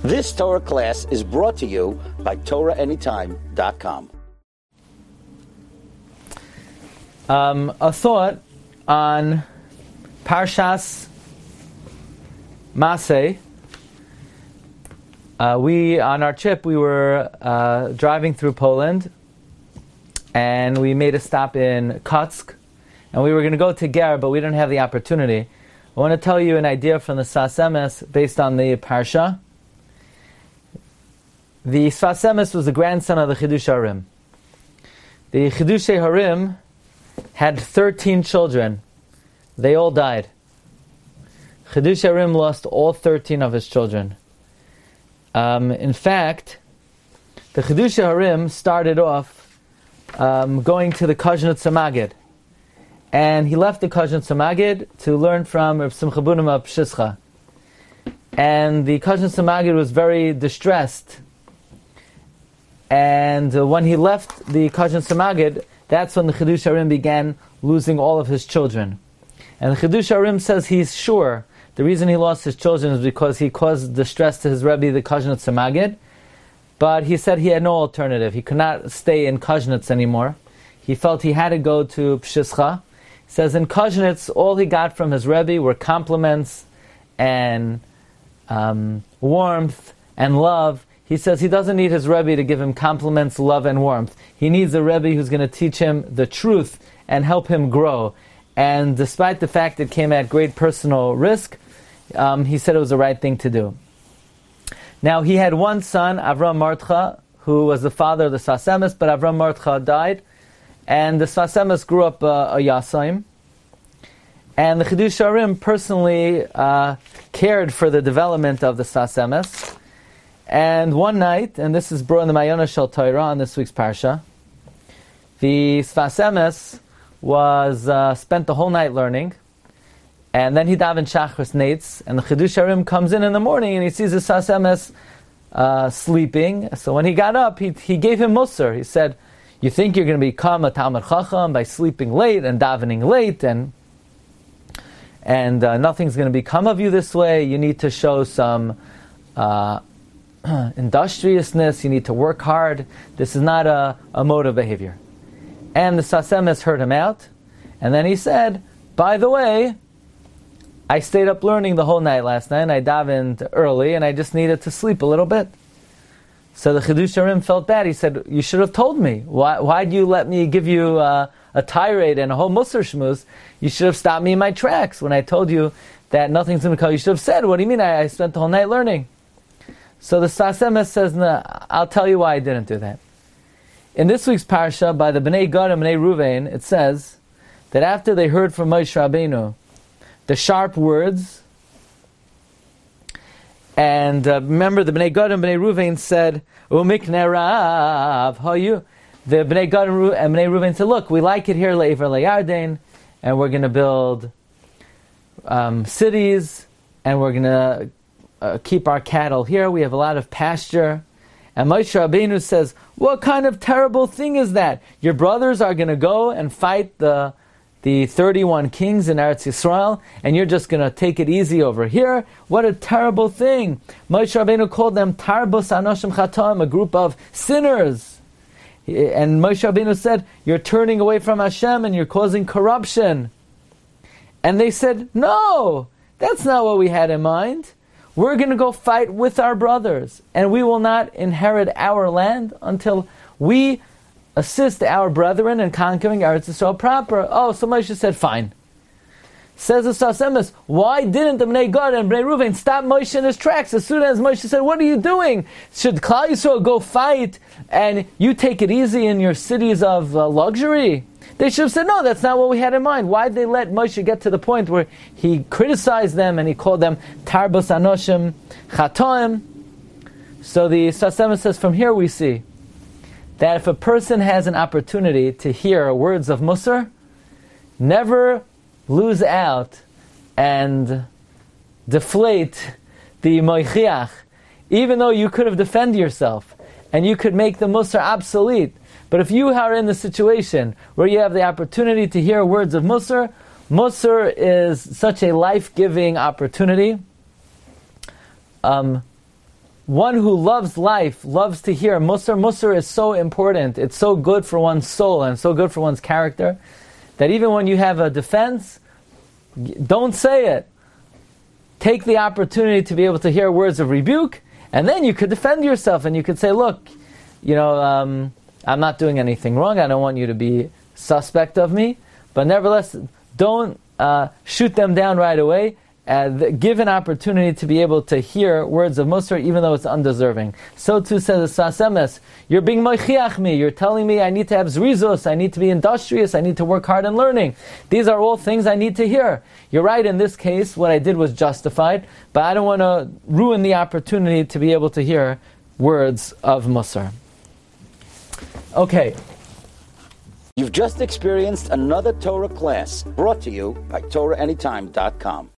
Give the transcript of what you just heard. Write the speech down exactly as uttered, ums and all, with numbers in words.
This Torah class is brought to you by Torah Anytime dot com. Um, a thought on Parshas Maseh. Uh, we, on our trip, we were uh, driving through Poland, and we made a stop in Kotsk, and we were going to go to Ger, but we didn't have the opportunity. I want to tell you an idea from the Sfas Emes based on the Parsha. The Sfas Emes was the grandson of the Chidush Harim. The Chidush Harim had thirteen children. They all died. Chidush Harim lost all thirteen of his children. Um, in fact, the Chidush Harim started off um, going to the Kazhnutz Magid. And he left the Kazhnutz Magid to learn from Reb Simcha Bunim of Pshischa. And the Kazhnutz Magid was very distressed. And uh, when he left the Kazhnutz Magid, that's when the Chidush Harim began losing all of his children. And the Chidush Harim says he's sure the reason he lost his children is because he caused distress to his Rebbe, the Kazhnutz Magid. But he said he had no alternative. He could not stay in Kazhnutz anymore. He felt he had to go to Pshischa. He says in Kazhnutz, all he got from his Rebbe were compliments and um, warmth and love. He says he doesn't need his Rebbe to give him compliments, love, and warmth. He needs a Rebbe who's going to teach him the truth and help him grow. And despite the fact it came at great personal risk, um, he said it was the right thing to do. Now, he had one son, Avram Martcha, who was the father of the Sfas Emes, but Avram Martcha died. And the Sfas Emes grew up uh, a Yasaim. And the Chidush Harim personally uh, cared for the development of the Sfas Emes. And one night, and this is brought in the Mayana Shel Torah on this week's Parsha, the Sfas Emes was uh, spent the whole night learning, and then he davened Shachris Nates, and the Chidush Harim comes in in the morning and he sees the Sfas Emes uh, sleeping. So when he got up, he he gave him Musar. He said, "You think you're going to become a Talmid Chacham by sleeping late and davening late, and and uh, nothing's going to become of you this way. You need to show some Uh, industriousness, you need to work hard. This is not a, a mode of behavior." And the Sfas Emes heard him out, and then he said, "By the way, I stayed up learning the whole night last night, and I davened early, and I just needed to sleep a little bit." So the Chidush Harim felt bad. He said, "You should have told me. Why why'd you let me give you uh, a tirade and a whole Musar shmuz? You should have stopped me in my tracks when I told you that nothing's going to come. You should have said, what do you mean I, I spent the whole night learning?" So the Sfas Emes says, "No, I'll tell you why I didn't do that." In this week's parsha, by the Bnei Gad and Bnei Ruvain, it says that after they heard from Moshe Rabbeinu the sharp words, and uh, remember the Bnei Gad and Bnei Ruvain said, "Umikne Rav hayu." The Bnei Gad and Bnei Ruvain said, "Look, we like it here, Le'ever Le'Yarden, and we're going to build um, cities, and we're going to Uh, keep our cattle here. We have a lot of pasture." And Moshe Rabbeinu says, "What kind of terrible thing is that? Your brothers are going to go and fight the the thirty-one kings in Eretz Yisrael, and you're just going to take it easy over here? What a terrible thing." Moshe Rabbeinu called them Tarbus Anoshim Chatam, a group of sinners. And Moshe Rabbeinu said, "You're turning away from Hashem and you're causing corruption." And they said, "No, that's not what we had in mind. We're going to go fight with our brothers, and we will not inherit our land until we assist our brethren in conquering Eretz Yisrael proper." Oh, so Moshe said, "Fine." Says the Sfas Emes, why didn't the Bnei Gad and Bnei Ruvain stop Moshe in his tracks as soon as Moshe said, "What are you doing? Should Klal Yisrael go fight and you take it easy in your cities of uh, luxury?" They should have said, "No, that's not what we had in mind." Why did they let Moshe get to the point where he criticized them and he called them Tarbus Anoshim Chatoim? So the Sfas Emes says, from here we see that if a person has an opportunity to hear words of Musar, never lose out and deflate the Moichiach, even though you could have defended yourself and you could make the Musar obsolete. But if you are in the situation where you have the opportunity to hear words of Musar, Musar is such a life-giving opportunity. Um, one who loves life, loves to hear. Musar, Musar is so important. It's so good for one's soul and so good for one's character that even when you have a defense, don't say it. Take the opportunity to be able to hear words of rebuke, and then you could defend yourself and you could say, look, you know, um, I'm not doing anything wrong. I don't want you to be suspect of me. But nevertheless, don't uh, shoot them down right away. Uh, give an opportunity to be able to hear words of Musar, even though it's undeserving. So too says the Sas Emes, you're being moichiach me, you're telling me I need to have zrizus, I need to be industrious, I need to work hard in learning. These are all things I need to hear. You're right, in this case, what I did was justified, but I don't want to ruin the opportunity to be able to hear words of Musar. Okay. You've just experienced another Torah class brought to you by Torah Anytime dot com.